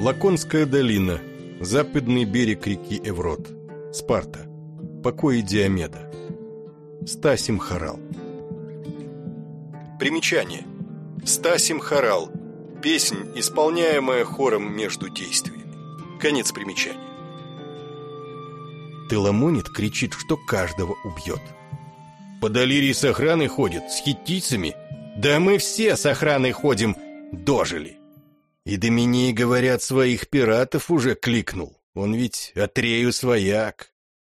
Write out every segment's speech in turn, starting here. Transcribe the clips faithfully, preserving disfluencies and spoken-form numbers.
Лаконская долина, западный берег реки Еврот, Спарта, покои Диомеда. Стасим Хорал. Примечание. Стасим Хорал. Песнь, исполняемая хором между действиями. Конец примечания. Теламонит кричит, что каждого убьет. Под Алирией с охраной ходит, с хиттийцами. Да мы все с охраной ходим, дожили. И Доминей, говорят, своих пиратов уже кликнул. Он ведь Атрею свояк.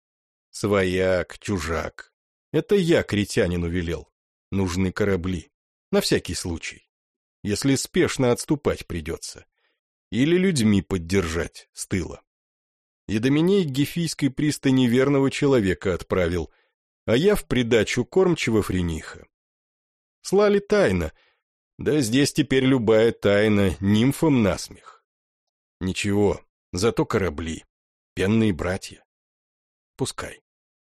Свояк, чужак. Это я критянину велел. Нужны корабли. На всякий случай. Если спешно отступать придется. Или людьми поддержать с тыла. И Доминей к Гефийской пристани верного человека отправил, а я в придачу кормчего Френиха. Слали тайно. Да здесь теперь любая тайна нимфам насмех. Ничего, зато корабли, пенные братья. Пускай.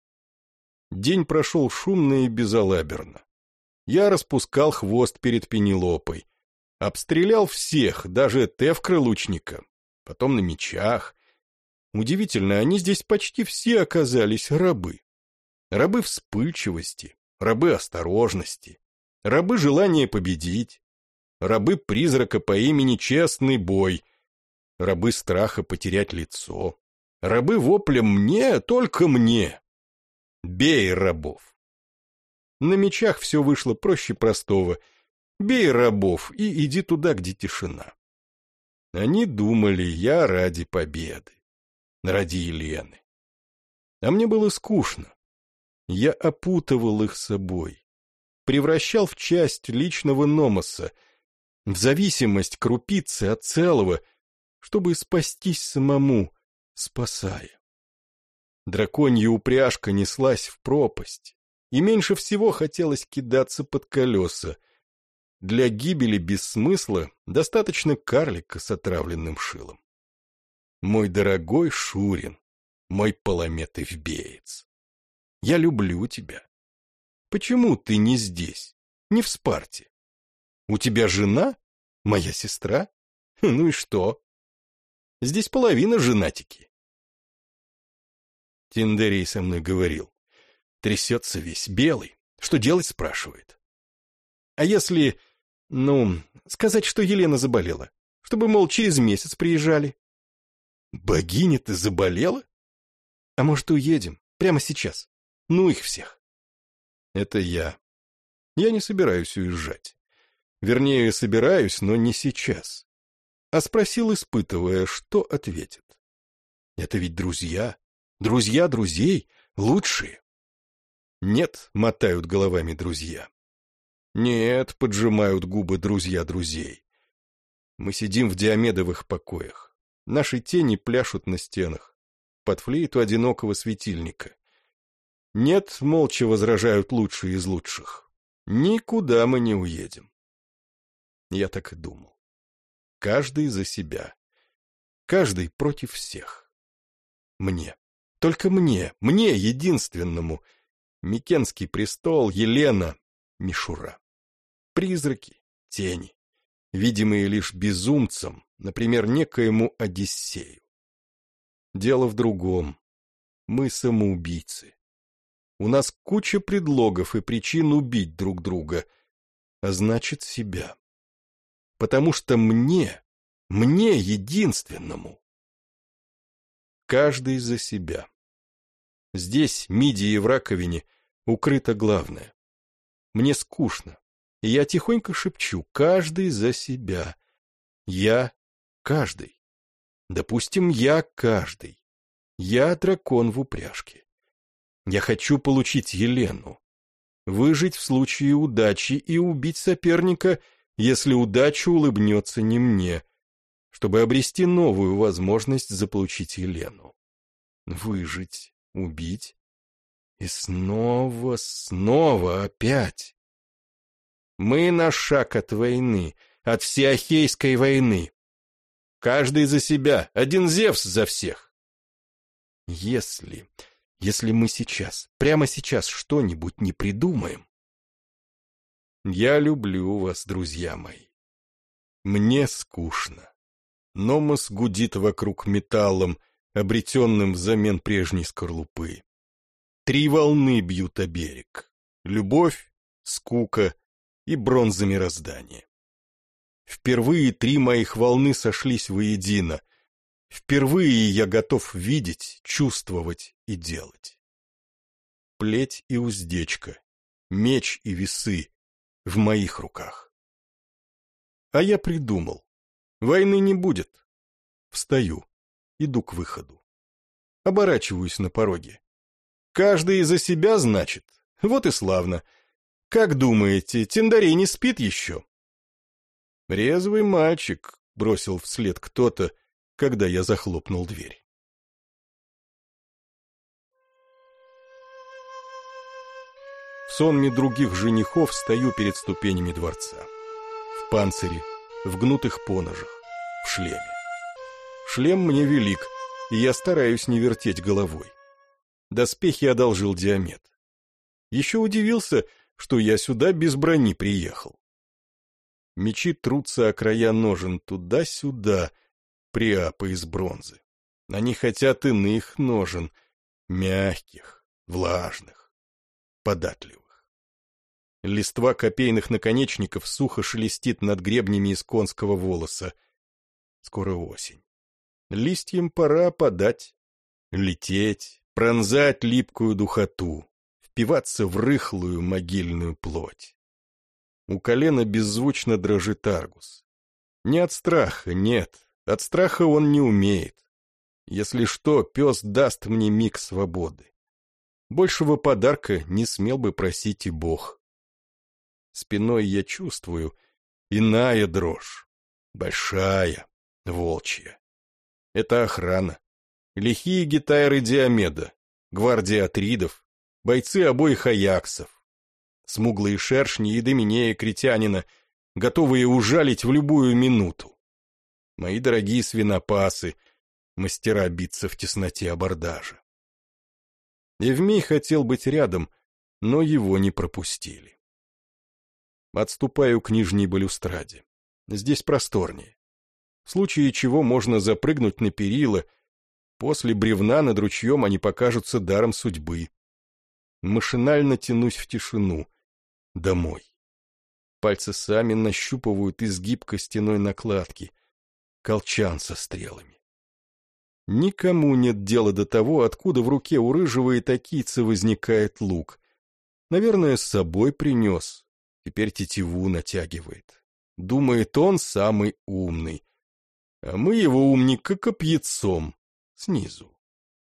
День прошел шумно и безалаберно. Я распускал хвост перед Пенелопой. Обстрелял всех, даже Тевкра лучника. Потом на мечах. Удивительно, они здесь почти все оказались рабы. Рабы вспыльчивости, рабы осторожности. Рабы желания победить, рабы призрака по имени Честный Бой, рабы страха потерять лицо, рабы вопля «мне, только мне». Бей рабов. На мечах все вышло проще простого. Бей рабов и иди туда, где тишина. Они думали, я ради победы, ради Елены. А мне было скучно. Я опутывал их собой. Превращал в часть личного номоса, в зависимость крупицы от целого, чтобы спастись самому, спасая. Драконья упряжка неслась в пропасть, и меньше всего хотелось кидаться под колеса. Для гибели без смысла достаточно карлика с отравленным шилом. Мой дорогой Шурин, мой Паламет Эвбеец, я люблю тебя. Почему ты не здесь, не в Спарте? У тебя жена? Моя сестра? Ну и что? Здесь половина женатики. Тиндерий со мной говорил. Трясется весь, белый. Что делать, спрашивает. А если, ну, сказать, что Елена заболела? Чтобы, мол, через месяц приезжали. Богиня, ты заболела? А может, уедем? Прямо сейчас? Ну их всех. Это я. Я не собираюсь уезжать. Вернее, собираюсь, но не сейчас. А спросил, испытывая, что ответит. Это ведь друзья. Друзья друзей, лучшие. Нет, мотают головами друзья. Нет, поджимают губы друзья друзей. Мы сидим в Диомедовых покоях. Наши тени пляшут на стенах. Под флейту одинокого светильника. Нет, молча возражают лучшие из лучших. Никуда мы не уедем. Я так и думал. Каждый за себя. Каждый против всех. Мне. Только мне. Мне, единственному. Микенский престол, Елена, мишура. Призраки, тени. Видимые лишь безумцам, например, некоему Одиссею. Дело в другом. Мы самоубийцы. У нас куча предлогов и причин убить друг друга, а значит себя. Потому что мне, мне единственному. Каждый за себя. Здесь, мидии в раковине, укрыто главное. Мне скучно, и я тихонько шепчу: каждый за себя. Я каждый. Допустим, я каждый. Я дракон в упряжке. Я хочу получить Елену, выжить в случае удачи и убить соперника, если удача улыбнется не мне, чтобы обрести новую возможность заполучить Елену. Выжить, убить и снова, снова опять. Мы на шаг от войны, от всеахейской войны. Каждый за себя, один Зевс за всех. Если... Если мы сейчас, прямо сейчас что-нибудь не придумаем. Я люблю вас, друзья мои. Мне скучно. Номос гудит вокруг металлом, обретенным взамен прежней скорлупы. Три волны бьют о берег. Любовь, скука и бронза мироздания. Впервые три моих волны сошлись воедино. Впервые я готов видеть, чувствовать и делать. Плеть и уздечка, меч и весы в моих руках. А я придумал. Войны не будет. Встаю, иду к выходу. Оборачиваюсь на пороге. Каждый за себя, значит? Вот и славно. Как думаете, Тиндарей не спит еще? Резвый мальчик, бросил вслед кто-то, когда я захлопнул дверь. В сонме других женихов стою перед ступенями дворца. В панцире, в гнутых поножах, в шлеме. Шлем мне велик, и я стараюсь не вертеть головой. Доспехи одолжил Диомед. Еще удивился, что я сюда без брони приехал. Мечи трутся о края ножен туда-сюда, приапы из бронзы. Они хотят иных ножен, мягких, влажных, податливых. Листва копейных наконечников сухо шелестит над гребнями из конского волоса. Скоро осень. Листьям пора подать, лететь, пронзать липкую духоту, впиваться в рыхлую могильную плоть. У колена беззвучно дрожит Аргус. Не от страха, нет, от страха он не умеет. Если что, пес даст мне миг свободы. Большего подарка не смел бы просить и Бог. Спиной я чувствую иная дрожь, большая, волчья. Это охрана. Лихие гитайры Диомеда, гвардия атридов, бойцы обоих аяксов, смуглые шершни и Доминея Критянина, готовые ужалить в любую минуту. Мои дорогие свинопасы, мастера биться в тесноте абордажа. Евмей хотел быть рядом, но его не пропустили. Отступаю к нижней балюстраде. Здесь просторнее. В случае чего можно запрыгнуть на перила. После бревна над ручьем они покажутся даром судьбы. Машинально тянусь в тишину. Домой. Пальцы сами нащупывают изгиб костяной накладки. Колчан со стрелами. Никому нет дела до того, откуда в руке у рыжего и такийца возникает лук. Наверное, с собой принес. Теперь тетиву натягивает. Думает, он самый умный. А мы его умника копьецом. Снизу.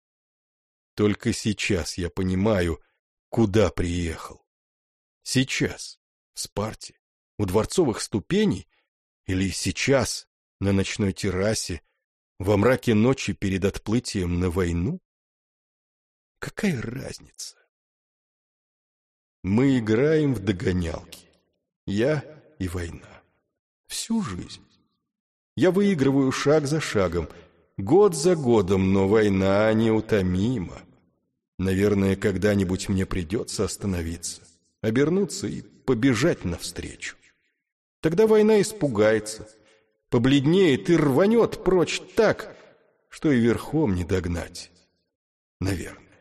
Только сейчас я понимаю, куда приехал. Сейчас. В Спарте. У дворцовых ступеней. Или сейчас. На ночной террасе. Во мраке ночи перед отплытием на войну? Какая разница? Мы играем в догонялки. Я и война. Всю жизнь. Я выигрываю шаг за шагом, год за годом, но война неутомима. Наверное, когда-нибудь мне придется остановиться, обернуться и побежать навстречу. Тогда война испугается, побледнеет и рванет прочь так, что и верхом не догнать. Наверное.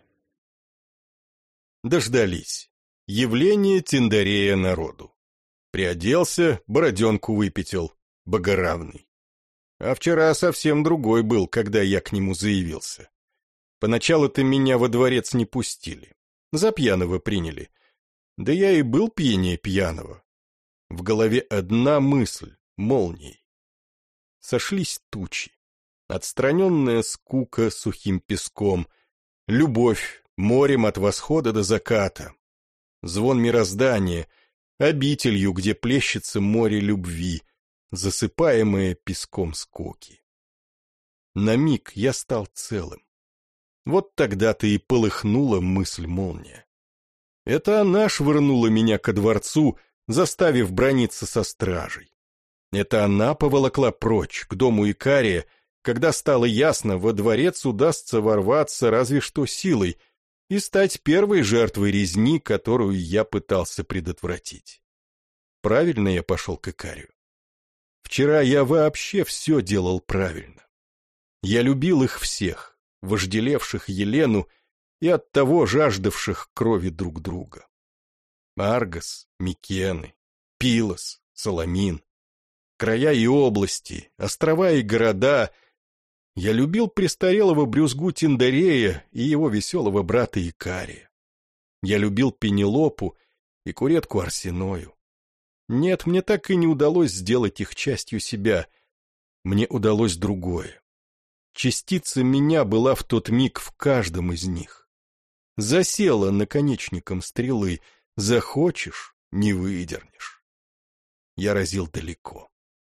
Дождались. Явление Тиндарея народу. Приоделся, бороденку выпятил, богоравный. А вчера совсем другой был, когда я к нему заявился. Поначалу-то меня во дворец не пустили. За пьяного приняли. Да я и был пьянее пьяного. В голове одна мысль, молнией. Сошлись тучи. Отстраненная скука сухим песком. Любовь морем от восхода до заката. Звон мироздания, обителью, где плещется море любви, засыпаемое песком скуки. На миг я стал целым. Вот тогда-то и полыхнула мысль-молния. Это она швырнула меня ко дворцу, заставив браниться со стражей. Это она поволокла прочь, к дому Икария, когда стало ясно, во дворец удастся ворваться разве что силой и стать первой жертвой резни, которую я пытался предотвратить. Правильно я пошел к Икарию. Вчера я вообще все делал правильно. Я любил их всех, вожделевших Елену и оттого жаждавших крови друг друга. Аргос, Микены, Пилос, Саламин, края и области, острова и города. Я любил престарелого брюзгу Тиндарея и его веселого брата Икария. Я любил Пенелопу и куретку Арсеною. Нет, мне так и не удалось сделать их частью себя. Мне удалось другое. Частица меня была в тот миг в каждом из них. Засела наконечником стрелы. Захочешь — не выдернешь. Я разил далеко.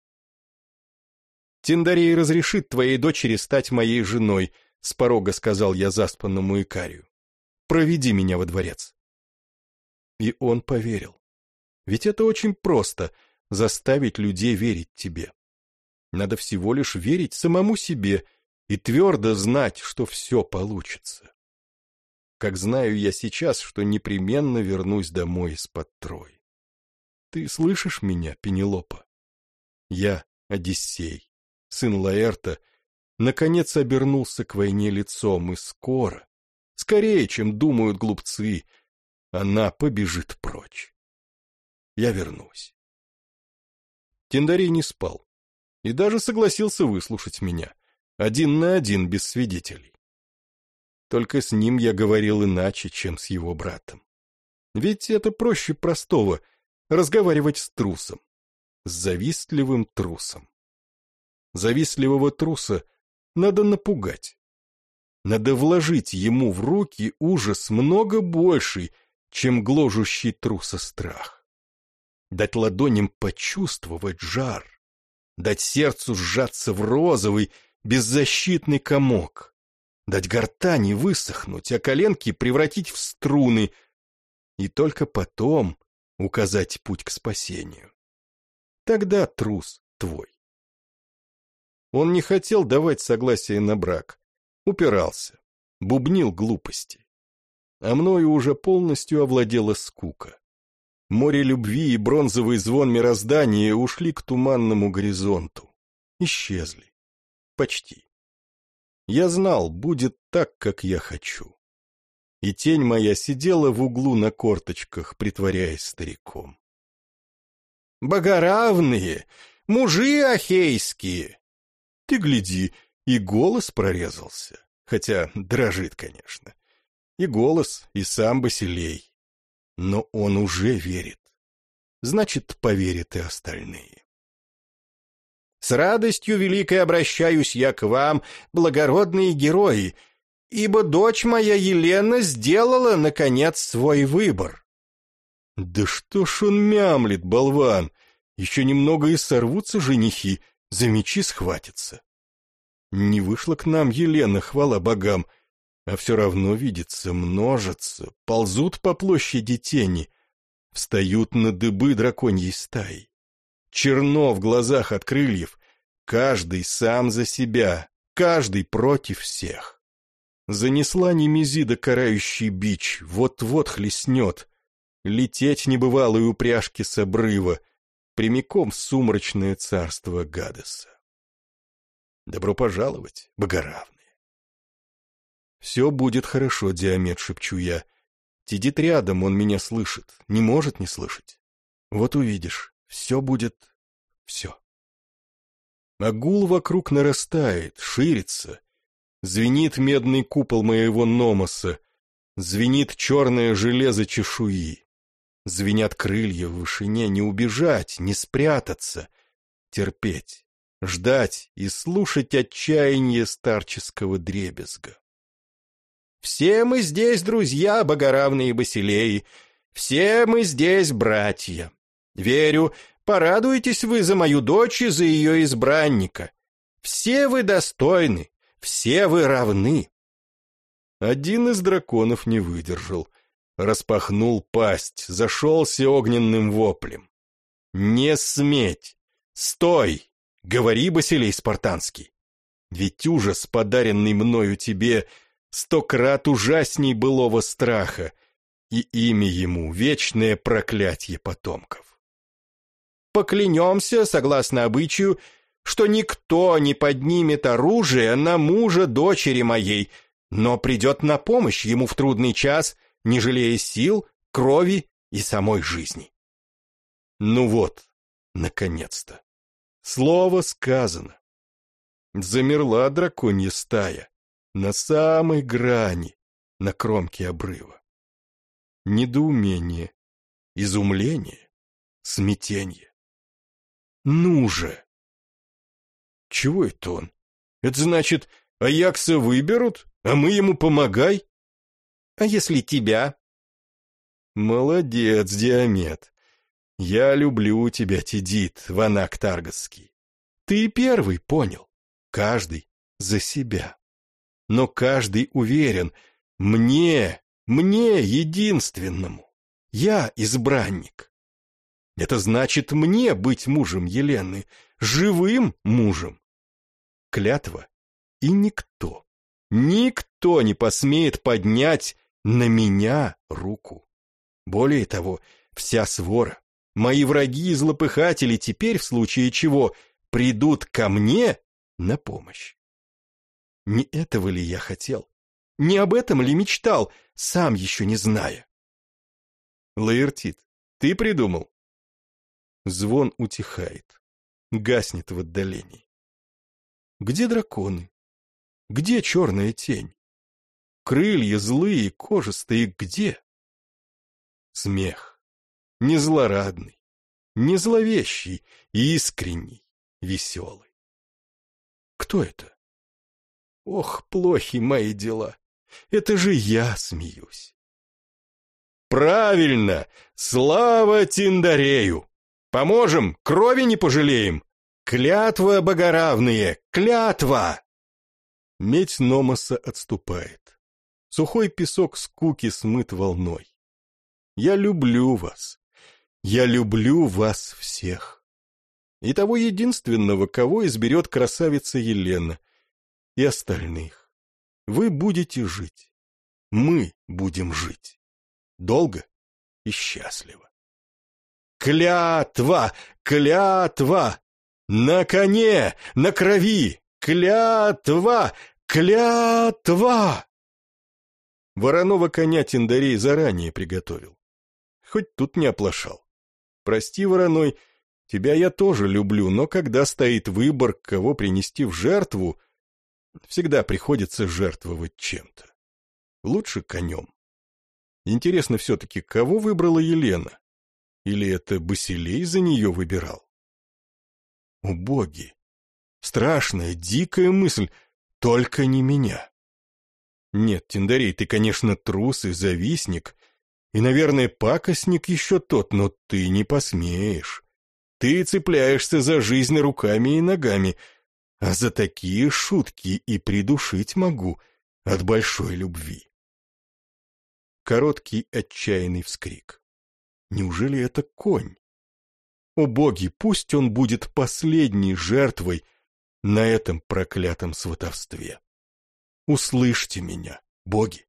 «Тиндарей разрешит твоей дочери стать моей женой», — с порога сказал я заспанному Икарию. «Проведи меня во дворец». И он поверил. Ведь это очень просто — заставить людей верить тебе. Надо всего лишь верить самому себе и твердо знать, что все получится. Как знаю я сейчас, что непременно вернусь домой из-под Трои. Ты слышишь меня, Пенелопа? Я, Одиссей, сын Лаэрта, наконец обернулся к войне лицом, и скоро, скорее, чем думают глупцы, она побежит прочь. Я вернусь. Тиндарей не спал и даже согласился выслушать меня, один на один без свидетелей. Только с ним я говорил иначе, чем с его братом. Ведь это проще простого — разговаривать с трусом, с завистливым трусом. Завистливого труса надо напугать. Надо вложить ему в руки ужас много больший, чем гложущий труса страх. Дать ладоням почувствовать жар, дать сердцу сжаться в розовый, беззащитный комок, дать гортани высохнуть, а коленки превратить в струны, и только потом указать путь к спасению. Тогда трус твой. Он не хотел давать согласие на брак, упирался, бубнил глупости. А мною уже полностью овладела скука. Море любви и бронзовый звон мироздания ушли к туманному горизонту. Исчезли. Почти. Я знал, будет так, как я хочу. И тень моя сидела в углу на корточках, притворяясь стариком. «Богоравные! Мужи ахейские!» Ты гляди, и голос прорезался, хотя дрожит, конечно. И голос, и сам Басилей. Но он уже верит. Значит, поверят и остальные. «С радостью великой обращаюсь я к вам, благородные герои, ибо дочь моя Елена сделала, наконец, свой выбор». Да что ж он мямлит, болван! Еще немного и сорвутся женихи, за мечи схватятся. Не вышла к нам Елена, хвала богам, а все равно видится, множатся, ползут по площади тени, встают на дыбы драконьей стаи. Черно в глазах от крыльев, каждый сам за себя, каждый против всех. Занесла Немезида карающий бич, вот-вот хлестнет, лететь небывалой упряжки с обрыва, прямиком в сумрачное царство Гадеса. Добро пожаловать, богоравные. «Все будет хорошо, Диамет», — шепчу я. Сидит рядом, он меня слышит, не может не слышать. Вот увидишь, все будет... все. А гул вокруг нарастает, ширится. Звенит медный купол моего номоса, звенит черное железо чешуи. Звенят крылья в вышине, не убежать, не спрятаться, терпеть, ждать и слушать отчаяние старческого дребезга. «Все мы здесь друзья, богоравные Басилеи, все мы здесь братья. Верю, порадуйтесь вы за мою дочь и за ее избранника. Все вы достойны, все вы равны». Один из драконов не выдержал, распахнул пасть, зашелся огненным воплем. «Не сметь! Стой! Говори, Басилей Спартанский! Ведь ужас, подаренный мною тебе, сто крат ужасней былого страха, и имя ему — вечное проклятие потомков». поклянемся, согласно обычаю, что никто не поднимет оружие на мужа дочери моей, но придет на помощь ему в трудный час, не жалея сил, крови и самой жизни. Ну вот, наконец-то. Слово сказано. Замерла драконья стая на самой грани, на кромке обрыва. Недоумение, изумление, смятенье. Ну же! Чего это он? Это значит, Аякса выберут, а мы ему помогай? А если тебя? Молодец, Диамет. Я люблю тебя, Тедит, Ванак Таргасский. Ты первый понял. Каждый за себя. Но каждый уверен, мне, мне единственному. Я избранник. Это значит мне быть мужем Елены, живым мужем. Клятва, и никто, никто не посмеет поднять на меня руку. Более того, вся свора, мои враги и злопыхатели теперь, в случае чего, придут ко мне на помощь. Не этого ли я хотел? Не об этом ли мечтал, сам еще не зная? Лаэртит, ты придумал? Звон утихает, гаснет в отдалении. Где драконы? Где черная тень? Крылья злые, кожистые, где? Смех. Не злорадный, не зловещий, искренний, веселый. Кто это? Ох, плохи мои дела. Это же я смеюсь. Правильно! Слава Тиндарею! Поможем, крови не пожалеем! Клятва богоравные! Клятва! Медь Номоса отступает. Сухой песок скуки смыт волной. Я люблю вас. Я люблю вас всех. И того единственного, кого изберет красавица Елена, и остальных. Вы будете жить. Мы будем жить. Долго и счастливо. Клятва! Клятва! На коне! На крови! Клятва! Клятва! Вороного коня Тиндарей заранее приготовил. Хоть тут не оплошал. Прости, Вороной, тебя я тоже люблю, но когда стоит выбор, кого принести в жертву, всегда приходится жертвовать чем-то. Лучше конем. Интересно все-таки, кого выбрала Елена? Или это Басилей за нее выбирал? О, боги! Страшная, дикая мысль, только не меня. Нет, Тиндарей, ты, конечно, трус и завистник, и, наверное, пакостник еще тот, но ты не посмеешь. Ты цепляешься за жизнь руками и ногами, а за такие шутки и придушить могу от большой любви. Короткий отчаянный вскрик. Неужели это конь? О боги, пусть он будет последней жертвой на этом проклятом сватовстве. Услышьте меня, боги.